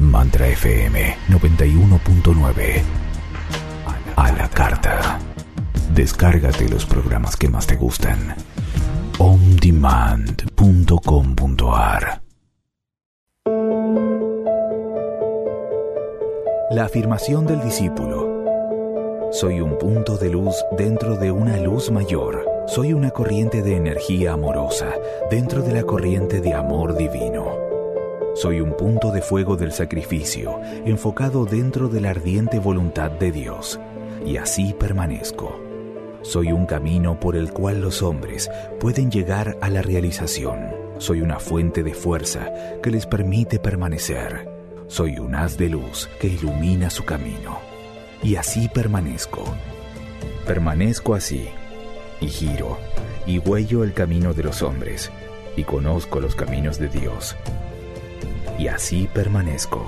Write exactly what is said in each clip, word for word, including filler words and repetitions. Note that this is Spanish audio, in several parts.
Mantra F M noventa y uno punto nueve. A la carta. Descárgate los programas que más te gustan. on demand punto com punto a r. La afirmación del discípulo. Soy un punto de luz dentro de una luz mayor. Soy una corriente de energía amorosa dentro de la corriente de amor divino. Soy un punto de fuego del sacrificio enfocado dentro de la ardiente voluntad de Dios. Y así permanezco. Soy un camino por el cual los hombres pueden llegar a la realización. Soy una fuente de fuerza que les permite permanecer. Soy un haz de luz que ilumina su camino. Y así permanezco. Permanezco así, y giro, y huello el camino de los hombres, y conozco los caminos de Dios. Y así permanezco.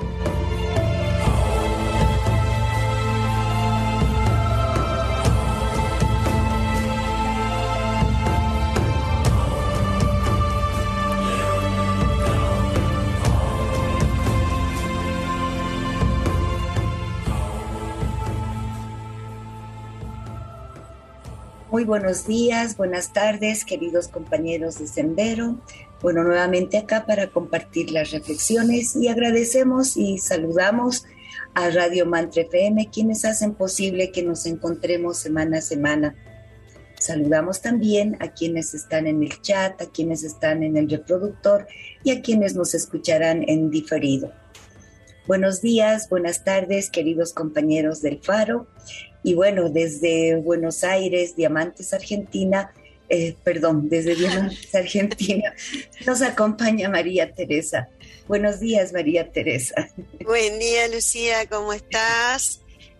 Muy buenos días, buenas tardes, queridos compañeros de Sendero. Bueno, nuevamente acá para compartir las reflexiones y agradecemos y saludamos a Radio Mantra F M, quienes hacen posible que nos encontremos semana a semana. Saludamos también a quienes están en el chat, a quienes están en el reproductor y a quienes nos escucharán en diferido. Buenos días, buenas tardes, queridos compañeros del Faro. Y bueno, desde Buenos Aires, Diamantes, Argentina, eh, perdón, desde Diamantes, Argentina, nos acompaña María Teresa. Buenos días, María Teresa. Buen día, Lucía, ¿cómo estás?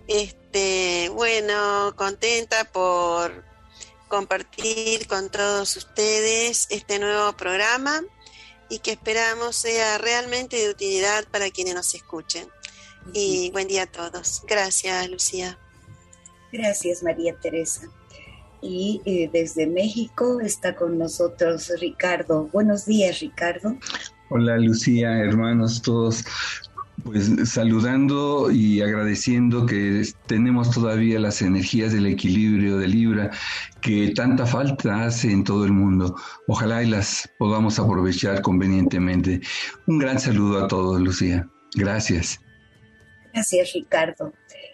Este, bueno, contenta por compartir con todos ustedes este nuevo programa y que esperamos sea realmente de utilidad para quienes nos escuchen. Y buen día a todos. Gracias, Lucía. Gracias, María Teresa. Y eh, desde México está con nosotros Ricardo. Buenos días, Ricardo. Hola, Lucía, hermanos todos. Pues saludando y agradeciendo que tenemos todavía las energías del equilibrio de Libra que tanta falta hace en todo el mundo. Ojalá y las podamos aprovechar convenientemente. Un gran saludo a todos, Lucía. Gracias. Gracias, Ricardo.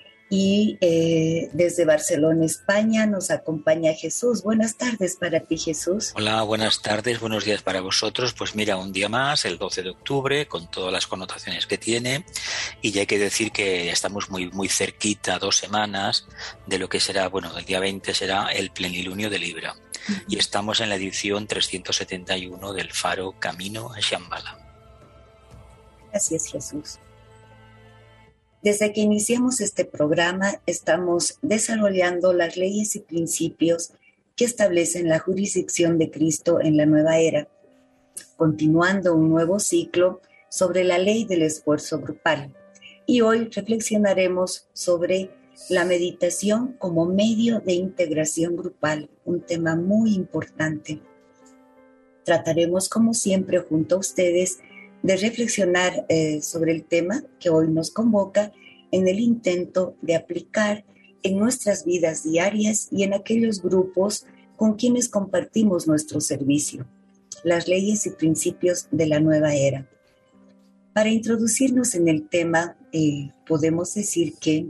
Y eh, desde Barcelona, España, nos acompaña Jesús. Buenas tardes para ti, Jesús. Hola, buenas tardes, buenos días para vosotros. Pues mira, un día más, el doce de octubre, con todas las connotaciones que tiene. Y ya hay que decir que estamos muy, muy cerquita, dos semanas, de lo que será, bueno, el día veinte será el plenilunio de Libra. Uh-huh. Y estamos en la edición trescientos setenta y uno del Faro Camino a Shambhala. Gracias, Jesús. Desde que iniciamos este programa, estamos desarrollando las leyes y principios que establecen la jurisdicción de Cristo en la nueva era, continuando un nuevo ciclo sobre la ley del esfuerzo grupal. Y hoy reflexionaremos sobre la meditación como medio de integración grupal, un tema muy importante. Trataremos, como siempre, junto a ustedes, de reflexionar eh, sobre el tema que hoy nos convoca en el intento de aplicar en nuestras vidas diarias y en aquellos grupos con quienes compartimos nuestro servicio, las leyes y principios de la nueva era. Para introducirnos en el tema, eh, podemos decir que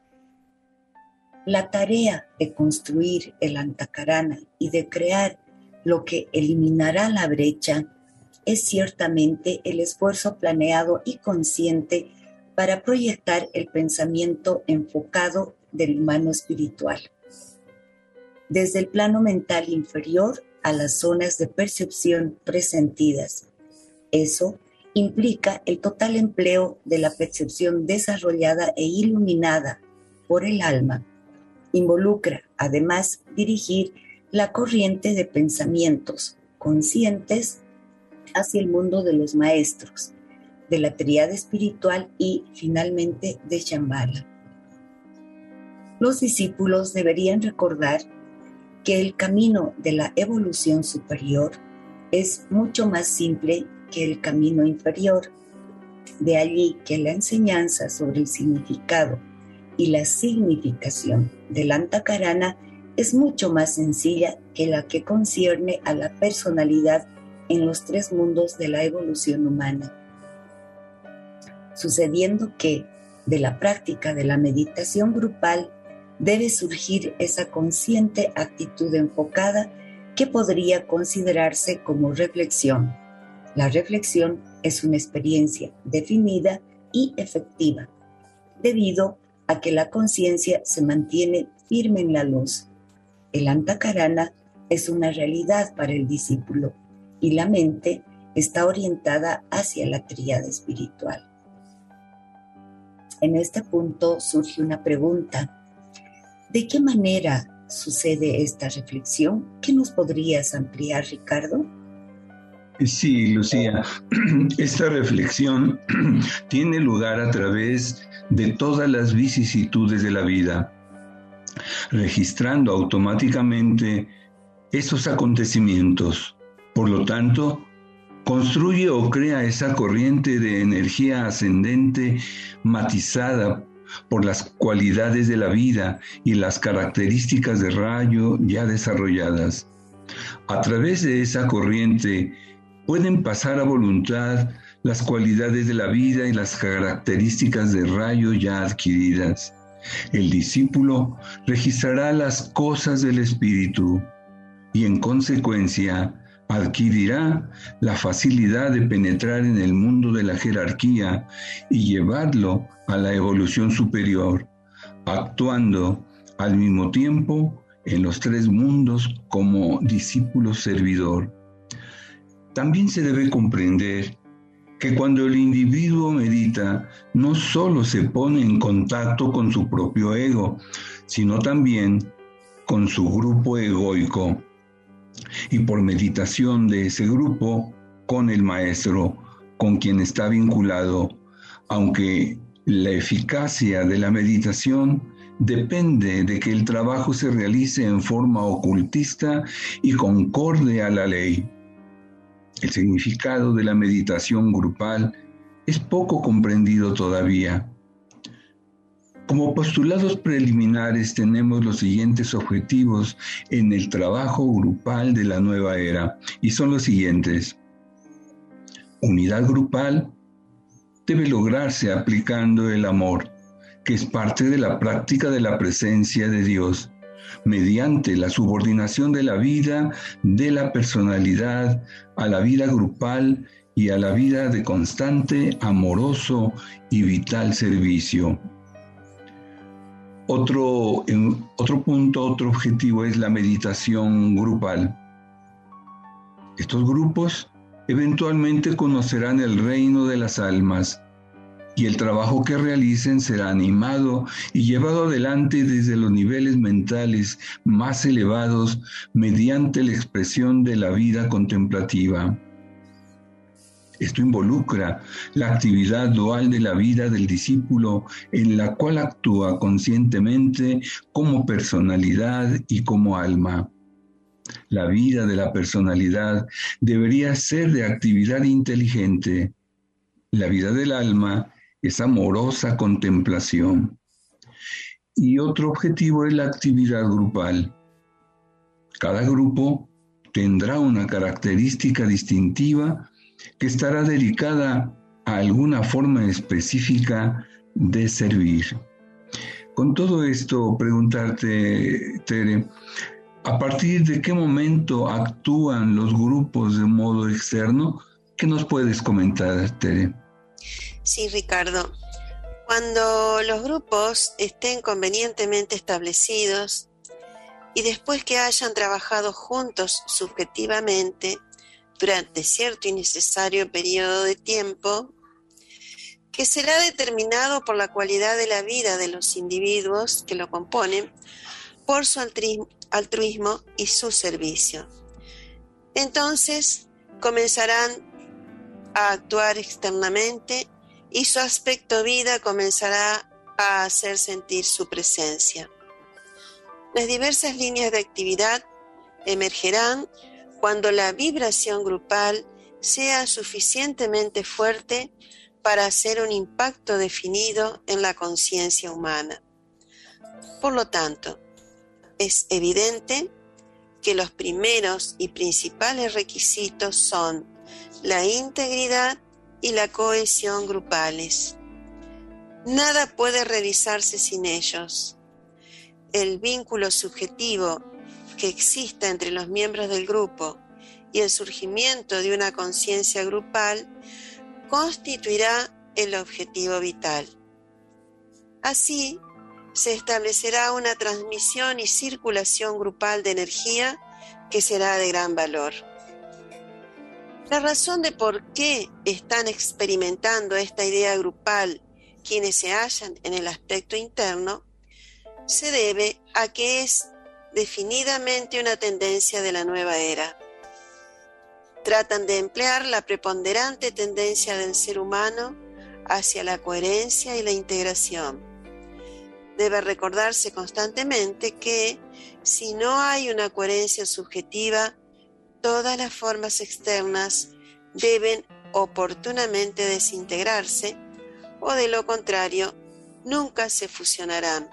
la tarea de construir el Antakarana y de crear lo que eliminará la brecha es ciertamente el esfuerzo planeado y consciente para proyectar el pensamiento enfocado del humano espiritual. Desde el plano mental inferior a las zonas de percepción presentidas. Eso implica el total empleo de la percepción desarrollada e iluminada por el alma. Involucra, además, dirigir la corriente de pensamientos conscientes hacia el mundo de los maestros, de la tríada espiritual y, finalmente, de Shambhala. Los discípulos deberían recordar que el camino de la evolución superior es mucho más simple que el camino inferior, De allí que la enseñanza sobre el significado y la significación del Antakarana es mucho más sencilla que la que concierne a la personalidad en los tres mundos de la evolución humana. Sucediendo que, de la práctica de la meditación grupal, debe surgir esa consciente actitud enfocada que podría considerarse como reflexión. La reflexión es una experiencia definida y efectiva, debido a que la conciencia se mantiene firme en la luz. El Antakarana es una realidad para el discípulo y la mente está orientada hacia la tríada espiritual. En este punto surge una pregunta. ¿De qué manera sucede esta reflexión? ¿Qué nos podrías ampliar, Ricardo? Sí, Lucía, esta reflexión tiene lugar a través de todas las vicisitudes de la vida, registrando automáticamente esos acontecimientos. Por lo tanto, construye o crea esa corriente de energía ascendente matizada por las cualidades de la vida y las características de rayo ya desarrolladas. A través de esa corriente pueden pasar a voluntad las cualidades de la vida y las características de rayo ya adquiridas. El discípulo registrará las cosas del espíritu y en consecuencia adquirirá la facilidad de penetrar en el mundo de la jerarquía y llevarlo a la evolución superior, actuando al mismo tiempo en los tres mundos como discípulo servidor. También se debe comprender que cuando el individuo medita, no solo se pone en contacto con su propio ego, sino también con su grupo egoico, y por meditación de ese grupo con el maestro, con quien está vinculado, aunque la eficacia de la meditación depende de que el trabajo se realice en forma ocultista y concorde a la ley. El significado de la meditación grupal es poco comprendido todavía. Como postulados preliminares tenemos los siguientes objetivos en el trabajo grupal de la nueva era, y son los siguientes. Unidad grupal debe lograrse aplicando el amor, que es parte de la práctica de la presencia de Dios, mediante la subordinación de la vida, de la personalidad, a la vida grupal y a la vida de constante, amoroso y vital servicio. Otro, en, otro punto, otro objetivo es la meditación grupal. Estos grupos eventualmente conocerán el reino de las almas y el trabajo que realicen será animado y llevado adelante desde los niveles mentales más elevados mediante la expresión de la vida contemplativa. Esto involucra la actividad dual de la vida del discípulo, en la cual actúa conscientemente como personalidad y como alma. La vida de la personalidad debería ser de actividad inteligente. La vida del alma es amorosa contemplación. Y otro objetivo es la actividad grupal. Cada grupo tendrá una característica distintiva que estará dedicada a alguna forma específica de servir. Con todo esto, preguntarte, Tere, ¿a partir de qué momento actúan los grupos de modo externo? ¿Qué nos puedes comentar, Tere? Sí, Ricardo. Cuando los grupos estén convenientemente establecidos y después que hayan trabajado juntos subjetivamente durante cierto y necesario periodo de tiempo, que será determinado por la cualidad de la vida de los individuos que lo componen, por su altruismo y su servicio. Entonces comenzarán a actuar externamente y su aspecto vida comenzará a hacer sentir su presencia. Las diversas líneas de actividad emergerán cuando la vibración grupal sea suficientemente fuerte para hacer un impacto definido en la conciencia humana. Por lo tanto, es evidente que los primeros y principales requisitos son la integridad y la cohesión grupales. Nada puede realizarse sin ellos. El vínculo subjetivo que exista entre los miembros del grupo y el surgimiento de una conciencia grupal constituirá el objetivo vital. Así, se establecerá una transmisión y circulación grupal de energía que será de gran valor. La razón de por qué están experimentando esta idea grupal quienes se hallan en el aspecto interno se debe a que es definidamente una tendencia de la nueva era. Tratan de emplear la preponderante tendencia del ser humano hacia la coherencia y la integración. Debe recordarse constantemente que, si no hay una coherencia subjetiva, todas las formas externas deben oportunamente desintegrarse o, de lo contrario, nunca se fusionarán.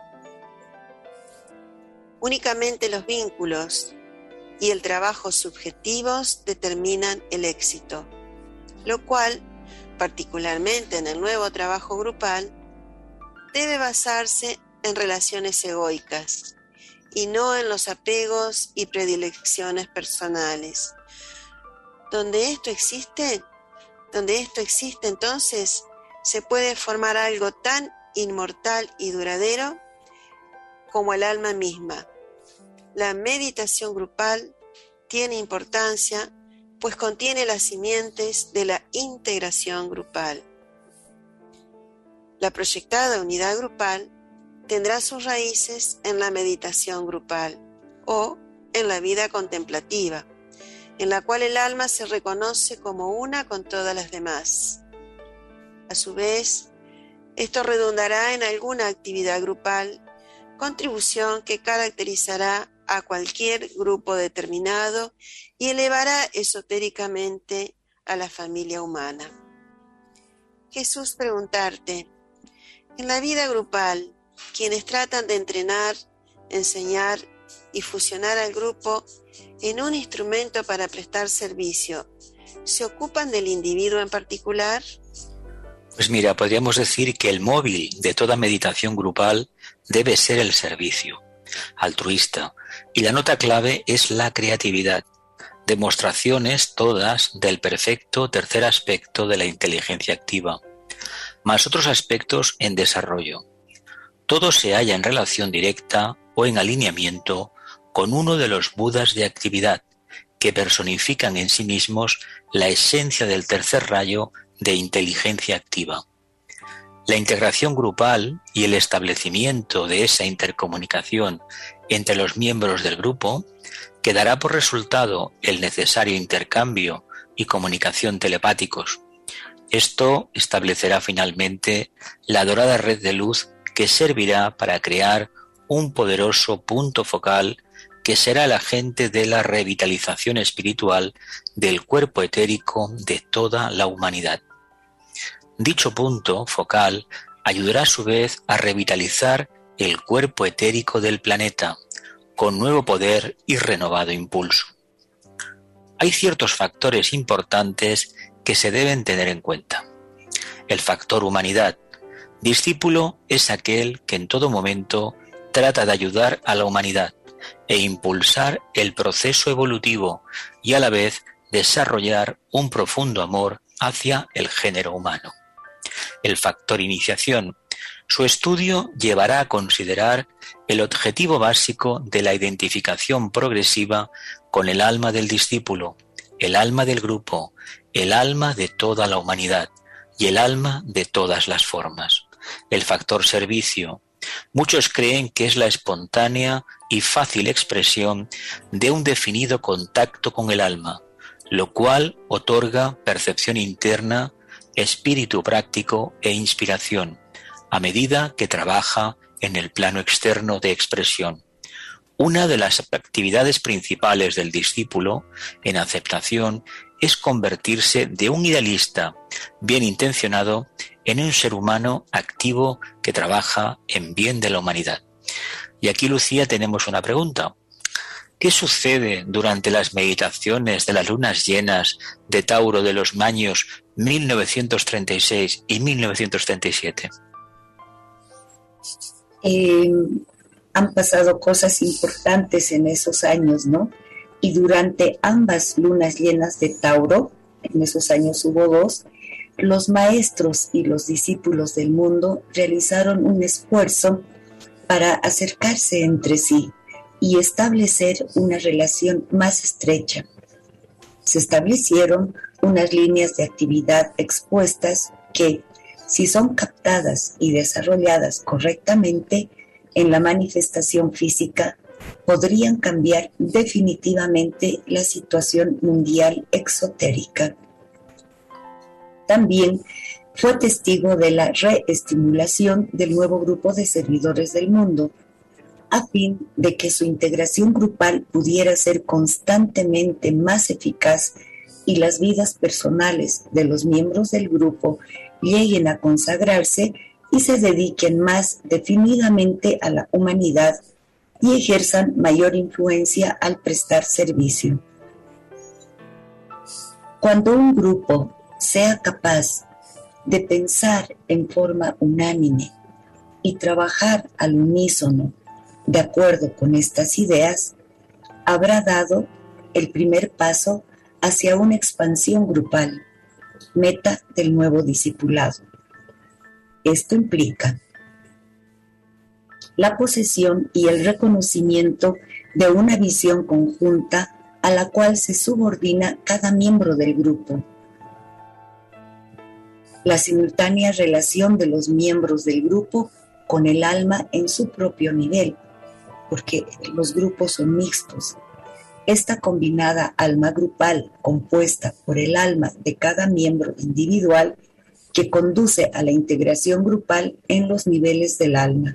Únicamente los vínculos y el trabajo subjetivos determinan el éxito, lo cual, particularmente en el nuevo trabajo grupal, debe basarse en relaciones egoicas y no en los apegos y predilecciones personales. Donde esto existe, donde esto existe, entonces se puede formar algo tan inmortal y duradero como el alma misma. La meditación grupal tiene importancia, pues contiene las simientes de la integración grupal. La proyectada unidad grupal tendrá sus raíces en la meditación grupal o en la vida contemplativa, en la cual el alma se reconoce como una con todas las demás. A su vez, esto redundará en alguna actividad grupal, contribución que caracterizará a cualquier grupo determinado y elevará esotéricamente a la familia humana. Jesús, preguntarte, en la vida grupal, quienes tratan de entrenar, enseñar y fusionar al grupo en un instrumento para prestar servicio, ¿se ocupan del individuo en particular? Pues mira, podríamos decir que el móvil de toda meditación grupal debe ser el servicio, altruista, y la nota clave es la creatividad, demostraciones todas del perfecto tercer aspecto de la inteligencia activa, más otros aspectos en desarrollo. Todo se halla en relación directa o en alineamiento con uno de los budas de actividad que personifican en sí mismos la esencia del tercer rayo de inteligencia activa. La integración grupal y el establecimiento de esa intercomunicación entre los miembros del grupo que dará por resultado el necesario intercambio y comunicación telepáticos. Esto establecerá finalmente la dorada red de luz que servirá para crear un poderoso punto focal que será el agente de la revitalización espiritual del cuerpo etérico de toda la humanidad. Dicho punto focal ayudará a su vez a revitalizar el cuerpo etérico del planeta con nuevo poder y renovado impulso. Hay ciertos factores importantes que se deben tener en cuenta. El factor humanidad. Discípulo es aquel que en todo momento trata de ayudar a la humanidad e impulsar el proceso evolutivo y a la vez desarrollar un profundo amor hacia el género humano. El factor iniciación. Su estudio llevará a considerar el objetivo básico de la identificación progresiva con el alma del discípulo, el alma del grupo, el alma de toda la humanidad y el alma de todas las formas. El factor servicio. Muchos creen que es la espontánea y fácil expresión de un definido contacto con el alma, lo cual otorga percepción interna, espíritu práctico e inspiración, a medida que trabaja en el plano externo de expresión. una de las actividades principales del discípulo en aceptación es convertirse de un idealista bien intencionado en un ser humano activo que trabaja en bien de la humanidad. Y aquí, Lucía, tenemos una pregunta. ¿Qué sucede durante las meditaciones de las lunas llenas de Tauro de los años mil novecientos treinta y seis y mil novecientos treinta y siete? Eh, han pasado cosas importantes en esos años, ¿no? Y durante ambas lunas llenas de Tauro, en esos años hubo dos, los maestros y los discípulos del mundo realizaron un esfuerzo para acercarse entre sí y establecer una relación más estrecha. Se establecieron unas líneas de actividad expuestas que, si son captadas y desarrolladas correctamente en la manifestación física, podrían cambiar definitivamente la situación mundial exotérica. También fue testigo de la reestimulación del nuevo grupo de servidores del mundo, a fin de que su integración grupal pudiera ser constantemente más eficaz y las vidas personales de los miembros del grupo lleguen a consagrarse y se dediquen más definidamente a la humanidad y ejerzan mayor influencia al prestar servicio. Cuando un grupo sea capaz de pensar en forma unánime y trabajar al unísono de acuerdo con estas ideas, habrá dado el primer paso hacia una expansión grupal, meta del nuevo discipulado. Esto implica la posesión y el reconocimiento de una visión conjunta a la cual se subordina cada miembro del grupo. La simultánea relación de los miembros del grupo con el alma en su propio nivel, porque los grupos son mixtos. Esta combinada alma grupal, compuesta por el alma de cada miembro individual, que conduce a la integración grupal en los niveles del alma.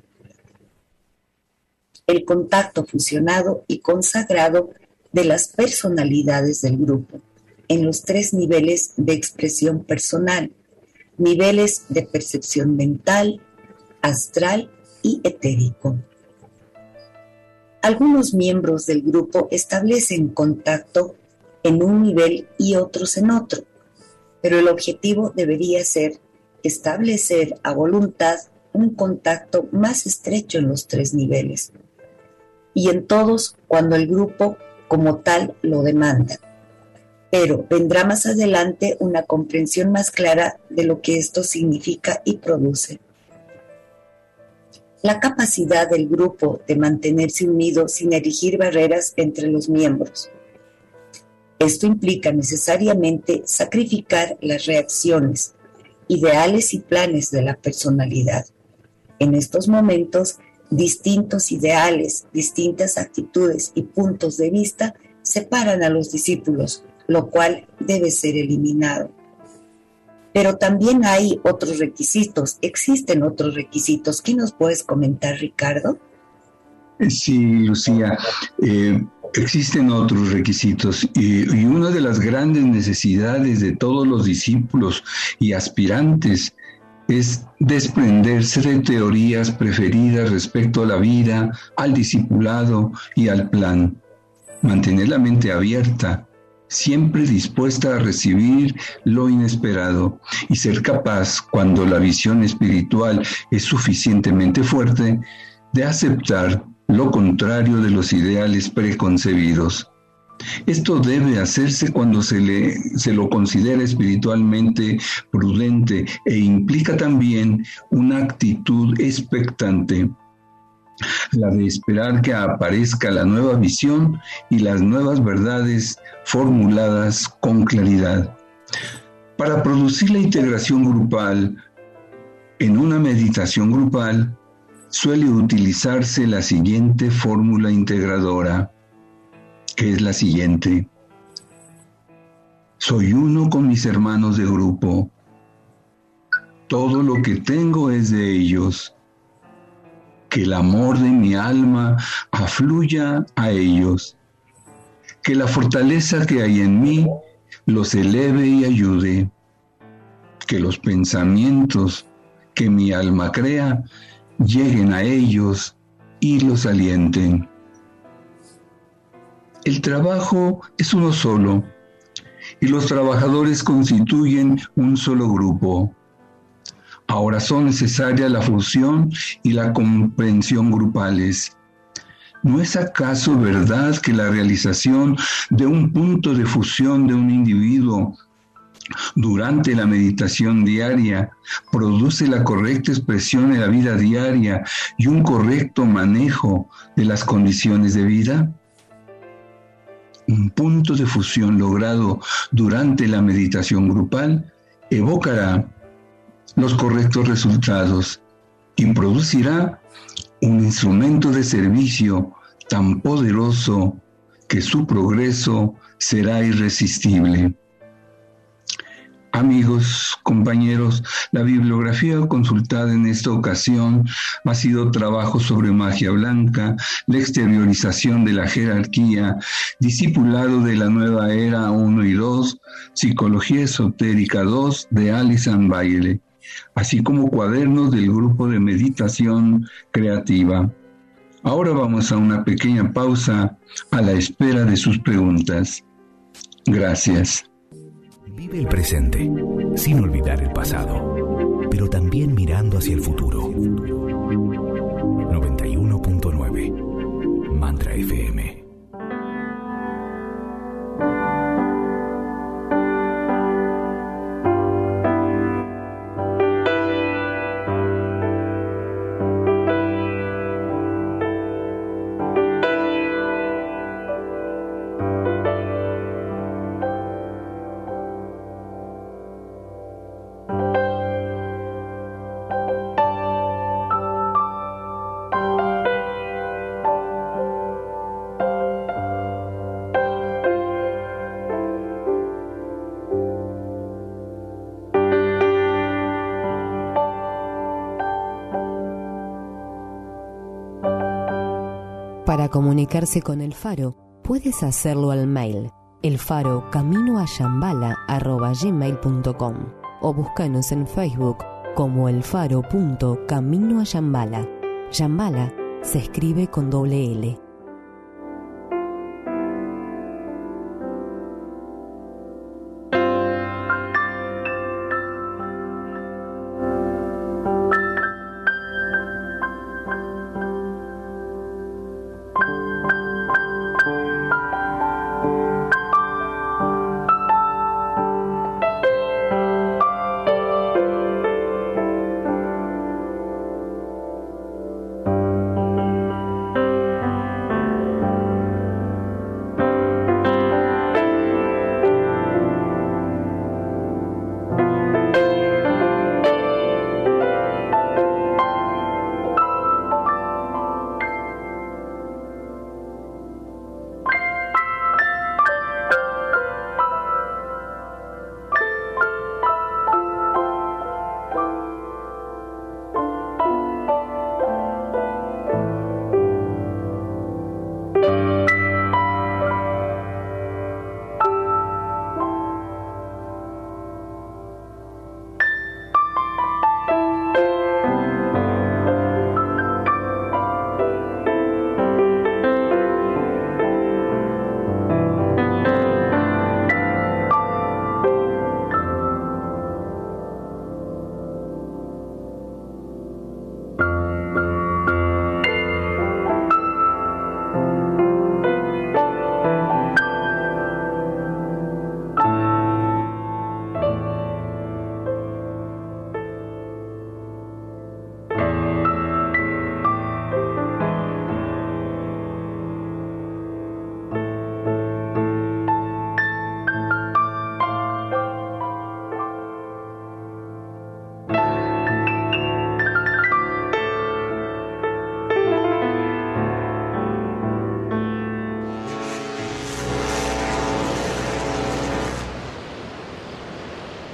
El contacto fusionado y consagrado de las personalidades del grupo, en los tres niveles de expresión personal, niveles de percepción mental, astral y etérico. Algunos miembros del grupo establecen contacto en un nivel y otros en otro, pero el objetivo debería ser establecer a voluntad un contacto más estrecho en los tres niveles, y en todos cuando el grupo como tal lo demanda. Pero vendrá más adelante una comprensión más clara de lo que esto significa y produce. La capacidad del grupo de mantenerse unido sin erigir barreras entre los miembros. Esto implica necesariamente sacrificar las reacciones, ideales y planes de la personalidad. En estos momentos, distintos ideales, distintas actitudes y puntos de vista separan a los discípulos, lo cual debe ser eliminado. Pero también hay otros requisitos, existen otros requisitos. ¿Qué nos puedes comentar, Ricardo? Sí, Lucía, eh, existen otros requisitos y, y una de las grandes necesidades de todos los discípulos y aspirantes es desprenderse de teorías preferidas respecto a la vida, al discipulado y al plan. Mantener la mente abierta, siempre dispuesta a recibir lo inesperado y ser capaz, cuando la visión espiritual es suficientemente fuerte, de aceptar lo contrario de los ideales preconcebidos. Esto debe hacerse cuando se, le, se lo considera espiritualmente prudente e implica también una actitud expectante, la de esperar que aparezca la nueva visión y las nuevas verdades formuladas con claridad. Para producir la integración grupal, en una meditación grupal, suele utilizarse la siguiente fórmula integradora, que es la siguiente: soy uno con mis hermanos de grupo, todo lo que tengo es de ellos. que el amor de mi alma afluya a ellos, que la fortaleza que hay en mí los eleve y ayude, que los pensamientos que mi alma crea lleguen a ellos y los alienten. El trabajo es uno solo y los trabajadores constituyen un solo grupo. Ahora son necesarias la fusión y la comprensión grupales. ¿No es acaso verdad que la realización de un punto de fusión de un individuo durante la meditación diaria produce la correcta expresión en la vida diaria y un correcto manejo de las condiciones de vida? Un punto de fusión logrado durante la meditación grupal evocará los correctos resultados y producirá un instrumento de servicio tan poderoso que su progreso será irresistible. Amigos, compañeros, la bibliografía consultada en esta ocasión ha sido trabajo sobre magia blanca, la exteriorización de la jerarquía, discipulado de la nueva era uno y dos, psicología esotérica dos de Alison Bailey, así como cuadernos del grupo de meditación creativa. Ahora vamos a una pequeña pausa a la espera de sus preguntas. Gracias. Vive el presente, sin olvidar el pasado, pero también mirando hacia el futuro. noventa y uno punto nueve Mantra F M. Para comunicarse con El Faro, puedes hacerlo al mail elfarocaminoayambala arroba gmail punto com o búscanos en Facebook como elfaro.caminoayambala. Yambala se escribe con doble L.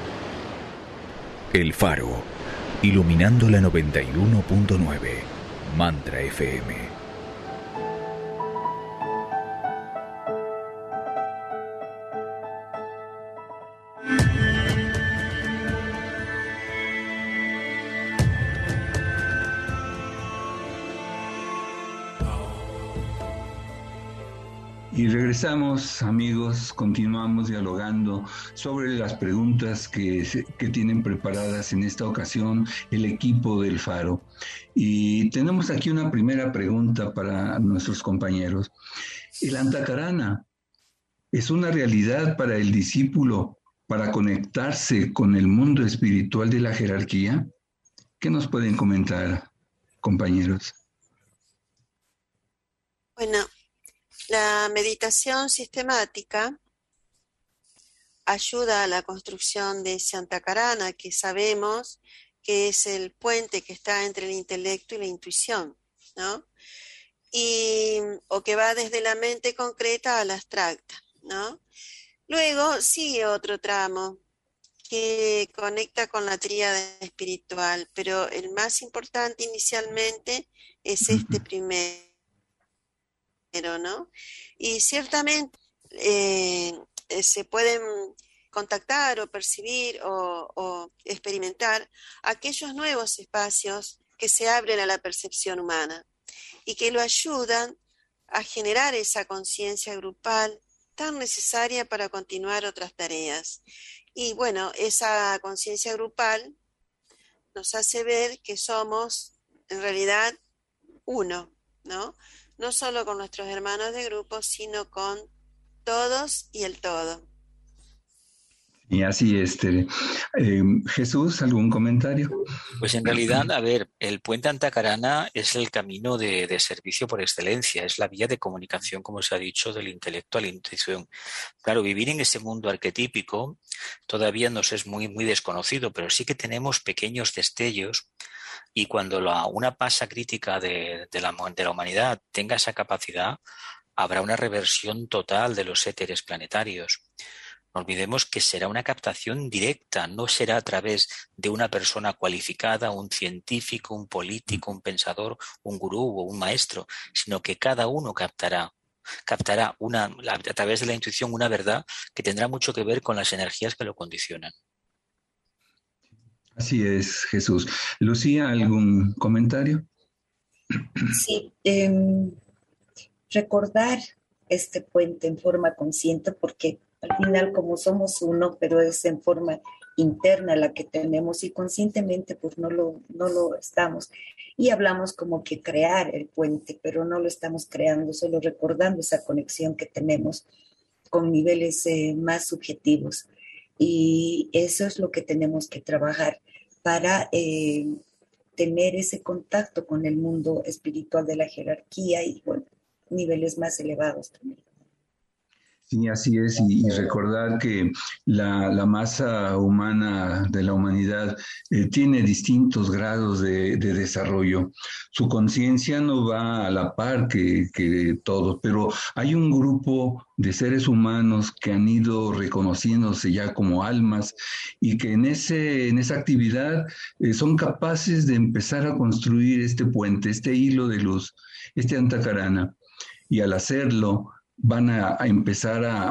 El Faro, iluminando la noventa y uno punto nueve. Mantra F M. Y regresamos, amigos, continuamos dialogando sobre las preguntas que, que tienen preparadas en esta ocasión el equipo del Faro. Y tenemos aquí una primera pregunta para nuestros compañeros. ¿El Antakarana es una realidad para el discípulo para conectarse con el mundo espiritual de la jerarquía? ¿Qué nos pueden comentar, compañeros? Bueno, la meditación sistemática ayuda a la construcción de ese Antakarana, que sabemos que es el puente que está entre el intelecto y la intuición, ¿no? Y, o que va desde la mente concreta a la abstracta, ¿no? Luego sigue otro tramo que conecta con la tríada espiritual, pero el más importante inicialmente es este primero, ¿no? Y ciertamente eh, se pueden contactar o percibir o, o experimentar aquellos nuevos espacios que se abren a la percepción humana y que lo ayudan a generar esa conciencia grupal tan necesaria para continuar otras tareas. Y bueno, esa conciencia grupal nos hace ver que somos en realidad uno, ¿no? No solo con nuestros hermanos de grupo, sino con todos y el todo. Y así es, Tere. Eh, Jesús, ¿algún comentario? Pues en realidad, a ver, el puente Antakarana es el camino de, de servicio por excelencia, es la vía de comunicación, como se ha dicho, del intelecto a la intuición. Claro, vivir en ese mundo arquetípico todavía nos es muy, muy desconocido, pero sí que tenemos pequeños destellos. Y cuando la, una masa crítica de, de, la, de la humanidad tenga esa capacidad, habrá una reversión total de los éteres planetarios. No olvidemos que será una captación directa, no será a través de una persona cualificada, un científico, un político, un pensador, un gurú o un maestro, sino que cada uno captará, captará una, a través de la intuición una verdad que tendrá mucho que ver con las energías que lo condicionan. Así es, Jesús. Lucía, ¿algún comentario? Sí, eh, recordar este puente en forma consciente, porque al final como somos uno, pero es en forma interna la que tenemos y conscientemente pues no lo, no lo estamos. Y hablamos como que crear el puente, pero no lo estamos creando, solo recordando esa conexión que tenemos con niveles eh, más subjetivos. Y eso es lo que tenemos que trabajar para eh, tener ese contacto con el mundo espiritual de la jerarquía y bueno, niveles más elevados también. Sí, así es, y, y recordar que la, la masa humana de la humanidad eh, tiene distintos grados de, de desarrollo. Su conciencia no va a la par que, que todos, pero hay un grupo de seres humanos que han ido reconociéndose ya como almas y que en, ese, en esa actividad eh, son capaces de empezar a construir este puente, este hilo de luz, este Antakarana, y al hacerlo van a, a empezar a,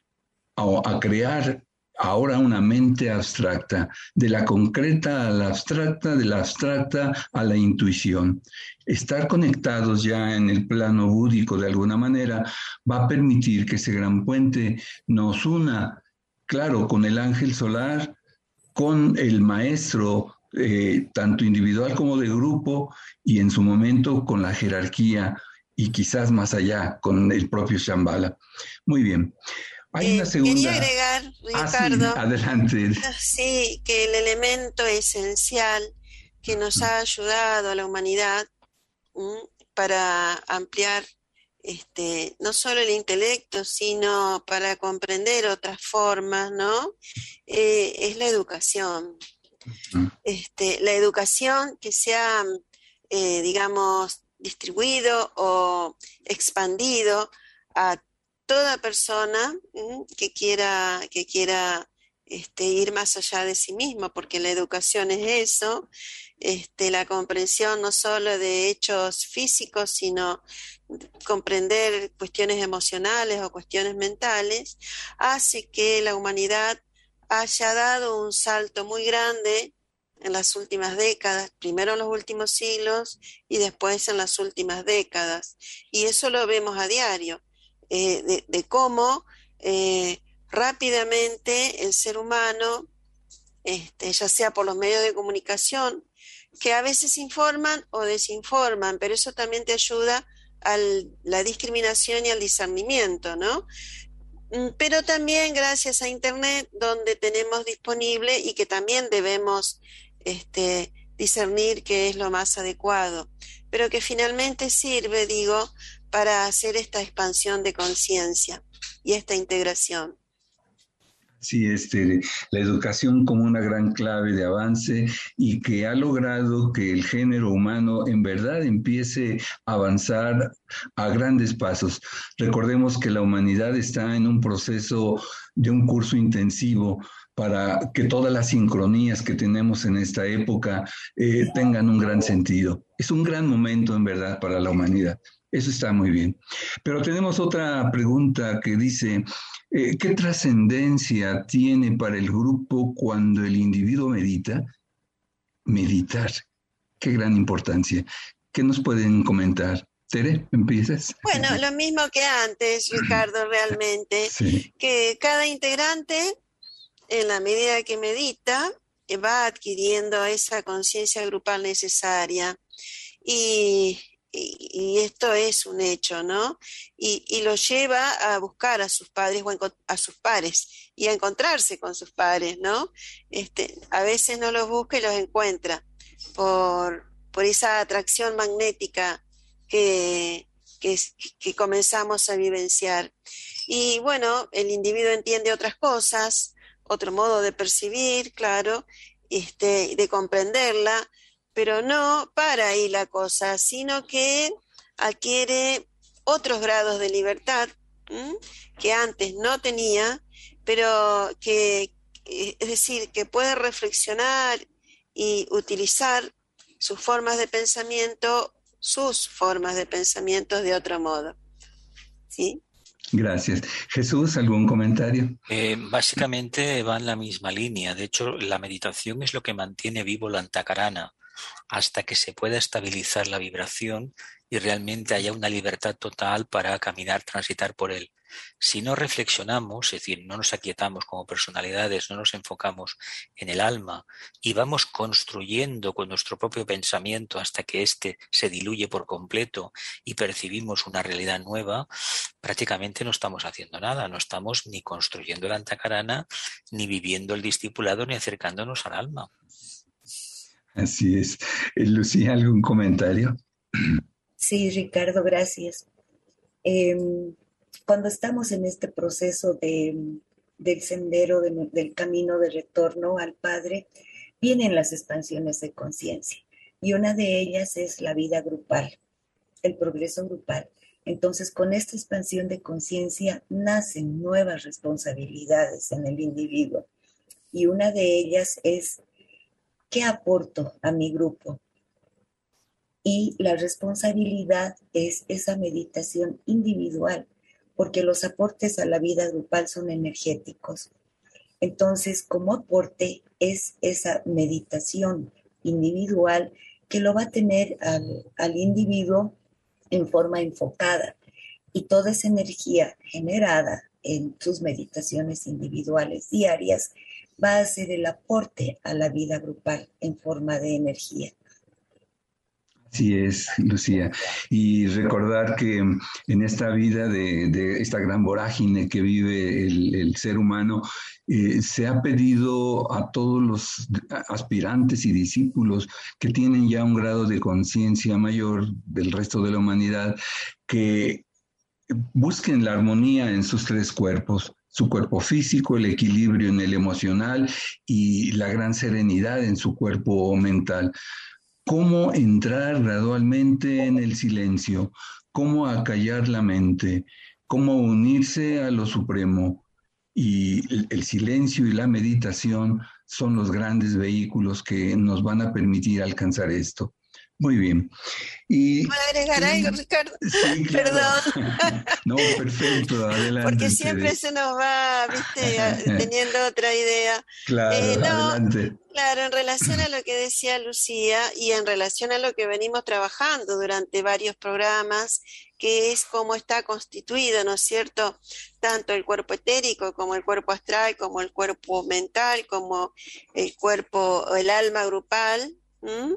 a, a crear ahora una mente abstracta, de la concreta a la abstracta, de la abstracta a la intuición. Estar conectados ya en el plano búdico de alguna manera va a permitir que ese gran puente nos una, claro, con el ángel solar, con el maestro, eh, tanto individual como de grupo, y en su momento con la jerarquía, y quizás más allá, con el propio Shambhala. Muy bien. Hay eh, una segunda... Quería agregar, Ricardo, ah, sí, adelante. Sí, que el elemento esencial que nos ha ayudado a la humanidad ¿m? para ampliar este, no solo el intelecto, sino para comprender otras formas, ¿no? Eh, es la educación. Uh-huh. Este, la educación que se ha, eh, digamos, distribuido o expandido a toda persona ¿m? que quiera, que quiera este, ir más allá de sí mismo, porque la educación es eso, este, la comprensión no solo de hechos físicos, sino comprender cuestiones emocionales o cuestiones mentales, hace que la humanidad haya dado un salto muy grande en las últimas décadas, primero en los últimos siglos y después en las últimas décadas. Y eso lo vemos a diario, eh, de, de cómo eh, rápidamente el ser humano, este, ya sea por los medios de comunicación, que a veces informan o desinforman, pero eso también te ayuda a la discriminación y al discernimiento, ¿no? Pero también gracias a Internet, donde tenemos disponible y que también debemos este, discernir qué es lo más adecuado, pero que finalmente sirve, digo, para hacer esta expansión de conciencia y esta integración. Sí, este, la educación como una gran clave de avance y que ha logrado que el género humano en verdad empiece a avanzar a grandes pasos. Recordemos que la humanidad está en un proceso de un curso intensivo para que todas las sincronías que tenemos en esta época eh, tengan un gran sentido. Es un gran momento en verdad para la humanidad. Eso está muy bien. Pero tenemos otra pregunta que dice, eh, ¿qué trascendencia tiene para el grupo cuando el individuo medita? Meditar. Qué gran importancia. ¿Qué nos pueden comentar? Tere, ¿empiezas? Bueno, lo mismo que antes, Ricardo, realmente, sí. Que cada integrante, en la medida que medita, va adquiriendo esa conciencia grupal necesaria. Y... Y, y esto es un hecho, ¿no? Y, y lo lleva a buscar a sus padres o a, a sus pares y a encontrarse con sus pares, ¿no? Este, a veces no los busca y los encuentra por, por esa atracción magnética que, que, que comenzamos a vivenciar. Y bueno, el individuo entiende otras cosas, otro modo de percibir, claro, este, de comprenderla, pero no para ahí la cosa, sino que adquiere otros grados de libertad ¿m? que antes no tenía, pero que, es decir, que puede reflexionar y utilizar sus formas de pensamiento, sus formas de pensamiento de otro modo. ¿Sí? Gracias. Jesús, ¿algún comentario? Eh, básicamente va en la misma línea. De hecho, la meditación es lo que mantiene vivo la antakarana, hasta que se pueda estabilizar la vibración y realmente haya una libertad total para caminar, transitar por él. Si no reflexionamos, es decir, no nos aquietamos como personalidades, no nos enfocamos en el alma y vamos construyendo con nuestro propio pensamiento hasta que éste se diluye por completo y percibimos una realidad nueva, prácticamente no estamos haciendo nada, no estamos ni construyendo la antakarana, ni viviendo el discipulado, ni acercándonos al alma. Así es. Lucía, ¿algún comentario? Sí, Ricardo, gracias. Eh, cuando estamos en este proceso de, del sendero, de, del camino de retorno al Padre, vienen las expansiones de conciencia. Y una de ellas es la vida grupal, el progreso grupal. Entonces, con esta expansión de conciencia nacen nuevas responsabilidades en el individuo. Y una de ellas es, ¿qué aporto a mi grupo? Y la responsabilidad es esa meditación individual, porque los aportes a la vida grupal son energéticos. Entonces, como aporte es esa meditación individual que lo va a tener al, al individuo en forma enfocada. Y toda esa energía generada en sus meditaciones individuales diarias va a ser el aporte a la vida grupal en forma de energía. Así es, Lucía. Y recordar que en esta vida de, de esta gran vorágine que vive el, el ser humano, eh, se ha pedido a todos los aspirantes y discípulos que tienen ya un grado de conciencia mayor del resto de la humanidad que busquen la armonía en sus tres cuerpos. Su cuerpo físico, el equilibrio en el emocional y la gran serenidad en su cuerpo mental. Cómo entrar gradualmente en el silencio, cómo acallar la mente, cómo unirse a lo supremo, y el, el silencio y la meditación son los grandes vehículos que nos van a permitir alcanzar esto. Muy bien. Y, ¿Puedo agregar algo, Ricardo? Sí, claro. Perdón. No, perfecto, adelante. Porque siempre Tere. se nos va, viste, teniendo otra idea. Claro, Eh, no, adelante. claro, en relación a lo que decía Lucía y en relación a lo que venimos trabajando durante varios programas, que es cómo está constituido, ¿no es cierto?, tanto el cuerpo etérico como el cuerpo astral, como el cuerpo mental, como el cuerpo, el alma grupal. ¿Mm?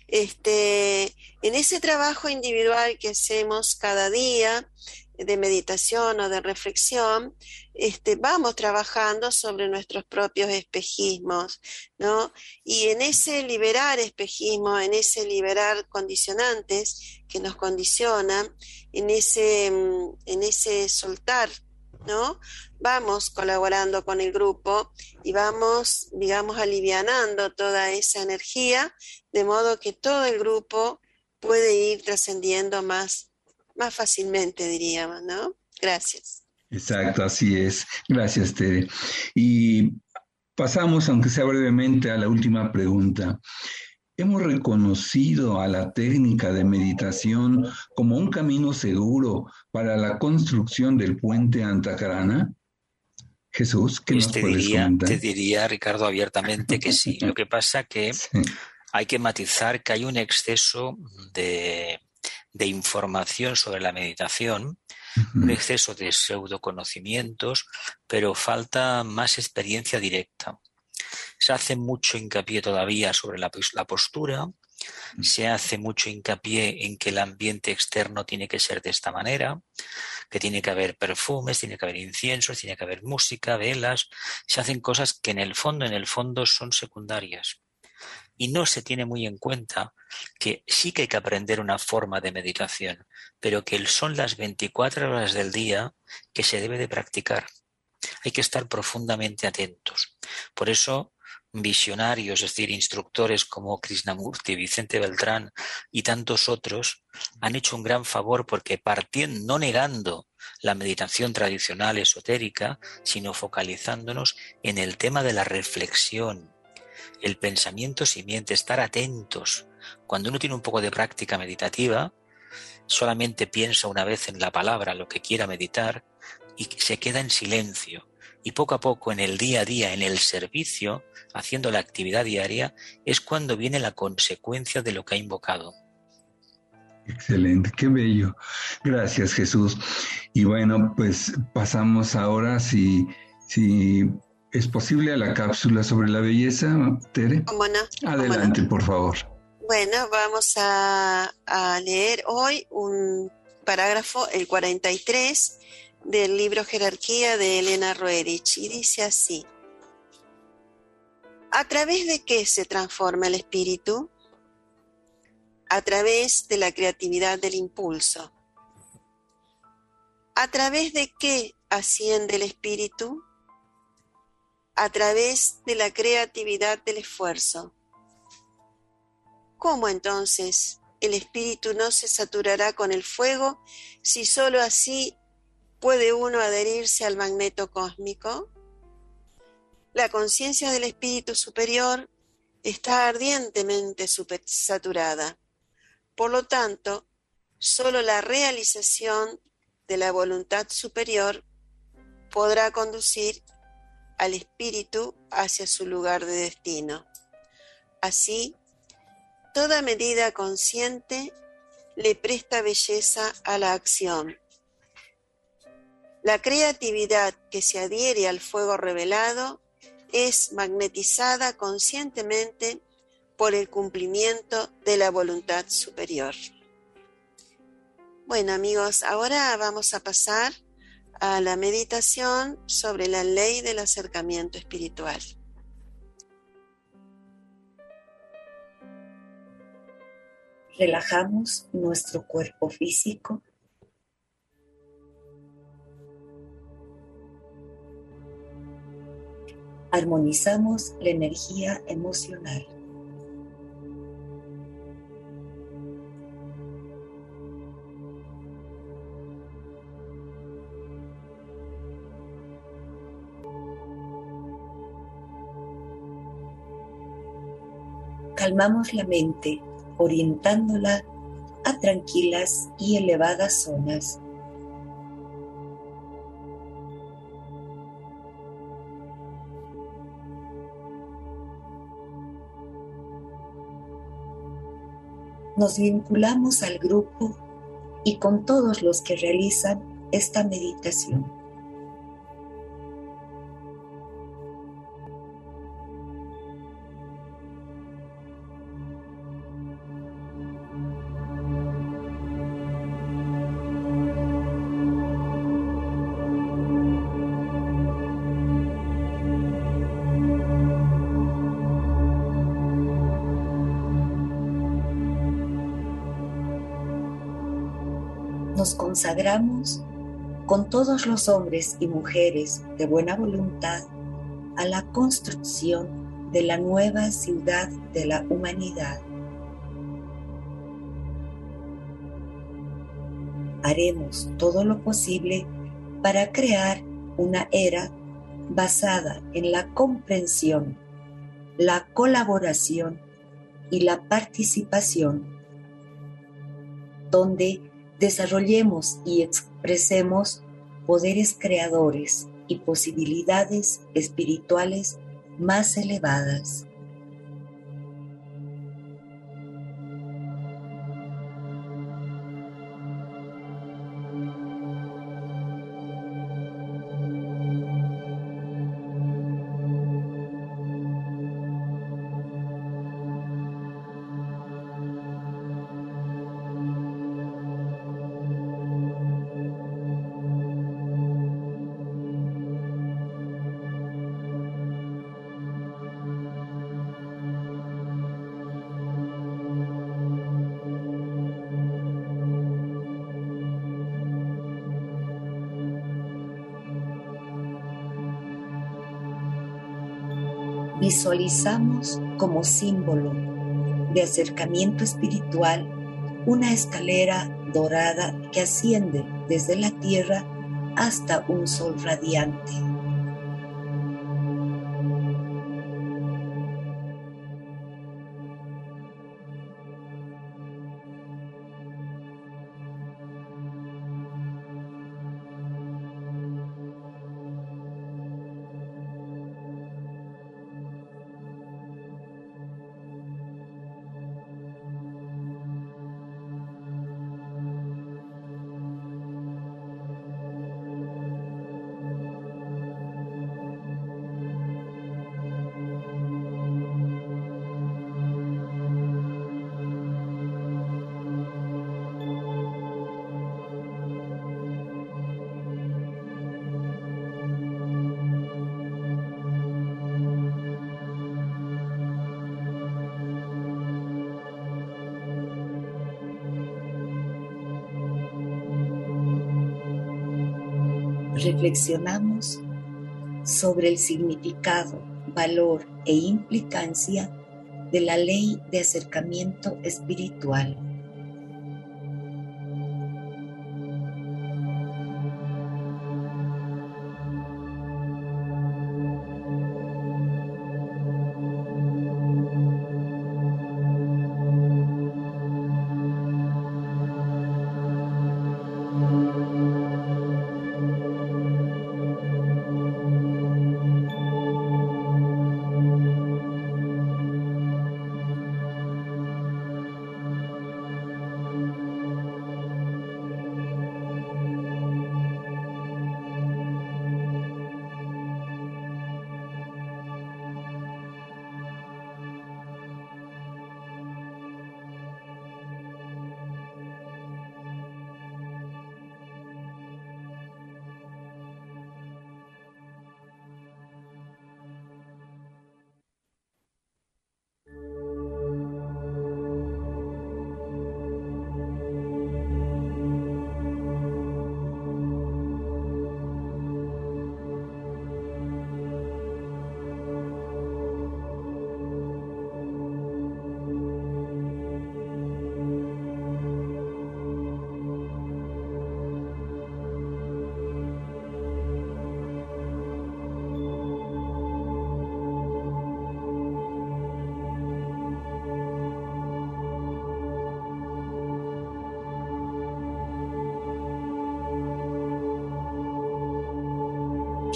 Este, en ese trabajo individual que hacemos cada día de meditación o de reflexión, este, vamos trabajando sobre nuestros propios espejismos, ¿no? Y en ese liberar espejismo, en ese liberar condicionantes que nos condicionan, en ese, en ese soltar, ¿no? Vamos colaborando con el grupo y vamos, digamos, alivianando toda esa energía, de modo que todo el grupo puede ir trascendiendo más, más fácilmente, diríamos, ¿no? Gracias. Exacto, así es. Gracias, Tere. Y pasamos, aunque sea brevemente, a la última pregunta. ¿Hemos reconocido a la técnica de meditación como un camino seguro para la construcción del puente Antacarana? Jesús, ¿qué Pues nos te puedes diría, comentar? te diría, Ricardo, abiertamente que sí. Lo que pasa que Sí. hay que matizar que hay un exceso de, de información sobre la meditación, Uh-huh. un exceso de pseudoconocimientos, pero falta más experiencia directa. Se hace mucho hincapié todavía sobre la, la postura, se hace mucho hincapié en que el ambiente externo tiene que ser de esta manera, que tiene que haber perfumes, tiene que haber inciensos, tiene que haber música, velas. Se hacen cosas que en el fondo, en el fondo son secundarias. Y no se tiene muy en cuenta que sí que hay que aprender una forma de meditación, pero que son las veinticuatro horas del día que se debe de practicar. Hay que estar profundamente atentos. Por eso, visionarios, es decir, instructores como Krishnamurti, Vicente Beltrán y tantos otros han hecho un gran favor porque partiendo, no negando la meditación tradicional esotérica, sino focalizándonos en el tema de la reflexión, el pensamiento simiente, estar atentos. Cuando uno tiene un poco de práctica meditativa, solamente piensa una vez en la palabra lo que quiera meditar y se queda en silencio. Y poco a poco, en el día a día, en el servicio, haciendo la actividad diaria, es cuando viene la consecuencia de lo que ha invocado. Excelente, qué bello. Gracias, Jesús. Y bueno, pues pasamos ahora, si, si es posible, a la cápsula sobre la belleza, Tere. ¿Cómo no? Adelante, ¿Cómo no? por favor. Bueno, vamos a, a leer hoy un parágrafo, el cuarenta y tres, del libro Jerarquía de Elena Roerich, y dice así: ¿a través de qué se transforma el espíritu? A través de la creatividad del impulso. ¿A través de qué asciende el espíritu? A través de la creatividad del esfuerzo. ¿Cómo entonces el espíritu no se saturará con el fuego si sólo así puede uno adherirse al magneto cósmico? La conciencia del espíritu superior está ardientemente saturada. Por lo tanto, sólo la realización de la voluntad superior podrá conducir al espíritu hacia su lugar de destino. Así, toda medida consciente le presta belleza a la acción. La creatividad que se adhiere al fuego revelado es magnetizada conscientemente por el cumplimiento de la voluntad superior. Bueno, amigos, ahora vamos a pasar a la meditación sobre la ley del acercamiento espiritual. Relajamos nuestro cuerpo físico. Armonizamos la energía emocional. calmamos la mente, orientándola a tranquilas y elevadas zonas. Nos vinculamos al grupo y con todos los que realizan esta meditación. Nos consagramos con todos los hombres y mujeres de buena voluntad a la construcción de la nueva ciudad de la humanidad. Haremos todo lo posible para crear una era basada en la comprensión, la colaboración y la participación, donde desarrollemos y expresemos poderes creadores y posibilidades espirituales más elevadas. Visualizamos como símbolo de acercamiento espiritual una escalera dorada que asciende desde la tierra hasta un sol radiante. Reflexionamos sobre el significado, valor e implicancia de la ley de acercamiento espiritual.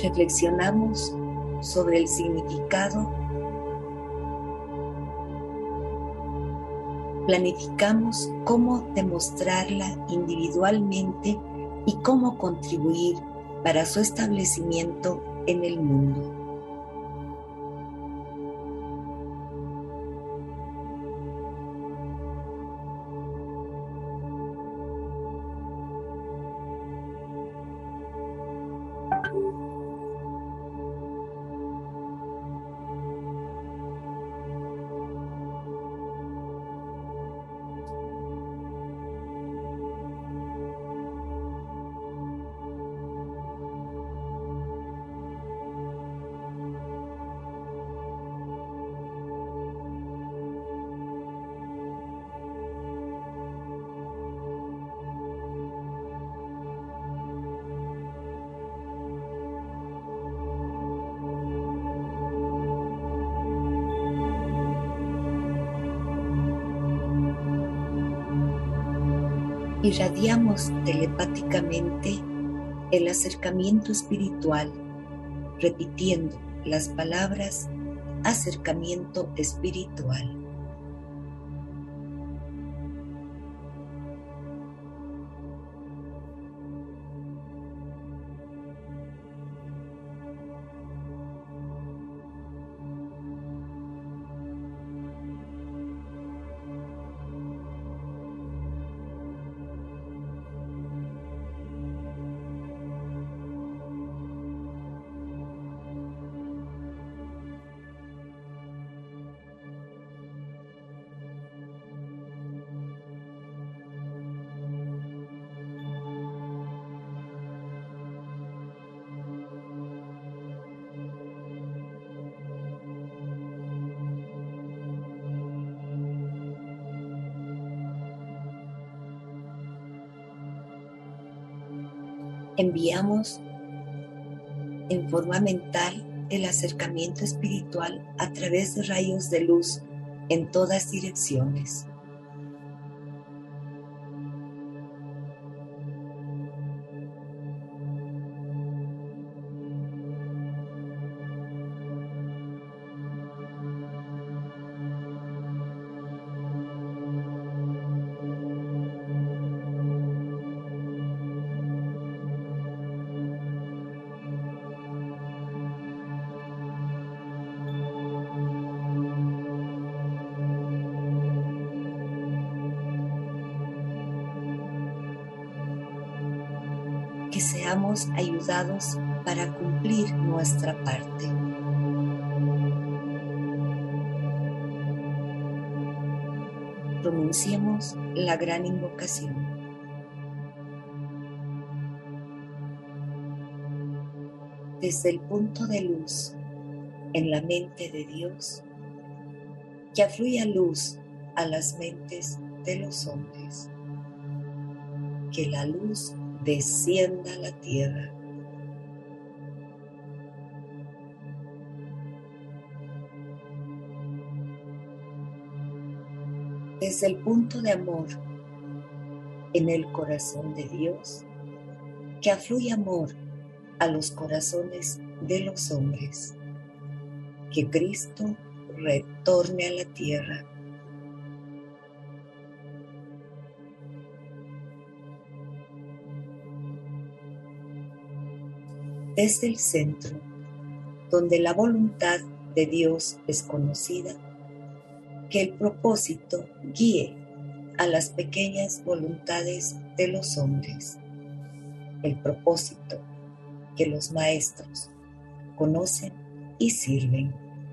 reflexionamos sobre el significado, planificamos cómo demostrarla individualmente y cómo contribuir para su establecimiento en el mundo. Irradiamos telepáticamente el acercamiento espiritual, repitiendo las palabras acercamiento espiritual. Enviamos en forma mental el acercamiento espiritual a través de rayos de luz en todas direcciones. Que seamos ayudados para cumplir nuestra parte. Pronunciemos la gran invocación. Desde el punto de luz en la mente de Dios, que afluya luz a las mentes de los hombres. Que la luz descienda a la tierra. Desde el punto de amor en el corazón de Dios, que afluya amor a los corazones de los hombres. Que Cristo retorne a la tierra. Desde el centro, donde la voluntad de Dios es conocida, que el propósito guíe a las pequeñas voluntades de los hombres. El propósito que los maestros conocen y sirven.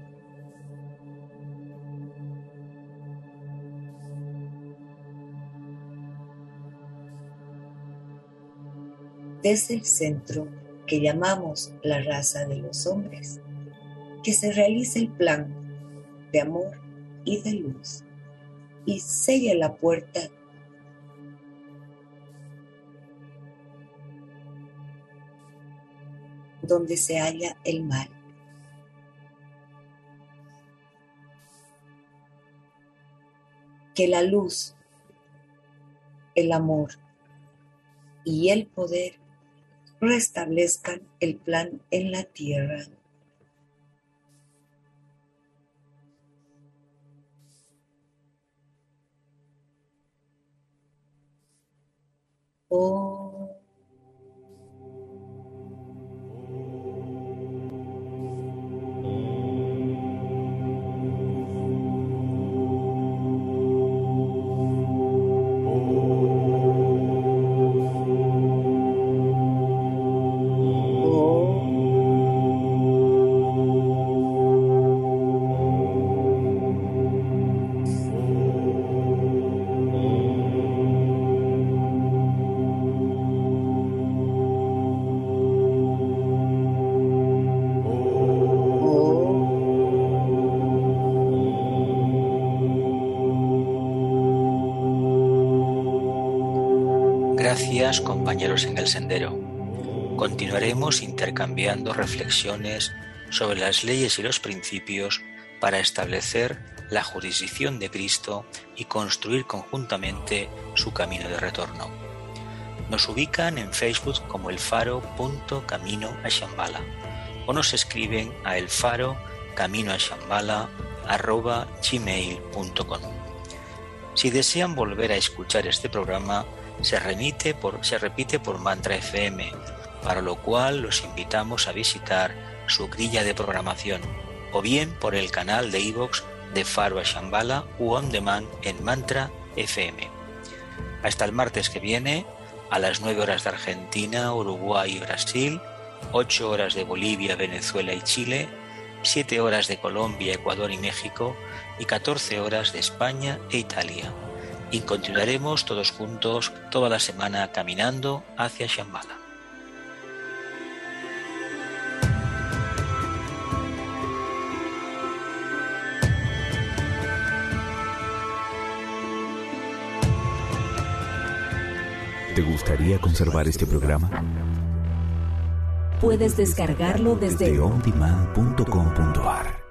Desde el centro, que llamamos la raza de los hombres, que se realice el plan de amor y de luz y selle la puerta donde se halla el mal. Que la luz, el amor y el poder restablezcan el plan en la tierra. Oh. Gracias, compañeros en el sendero. Continuaremos intercambiando reflexiones sobre las leyes y los principios para establecer la jurisdicción de Cristo y construir conjuntamente su camino de retorno. Nos ubican en Facebook como elfaro.camino a Shambhala o nos escriben a elfaro.caminoashambhala arroba gmail punto com. Si desean volver a escuchar este programa, se remite por, se repite por Mantra F M, para lo cual los invitamos a visitar su grilla de programación, o bien por el canal de iVoox de Faro a Shambhala u on demand en Mantra F M. Hasta el martes que viene, a las nueve horas de Argentina, Uruguay y Brasil, ocho horas de Bolivia, Venezuela y Chile, siete horas de Colombia, Ecuador y México y catorce horas de España e Italia. Y continuaremos todos juntos toda la semana caminando hacia Shambhala. ¿Te gustaría conservar este programa? Puedes descargarlo desde on demand punto com punto a r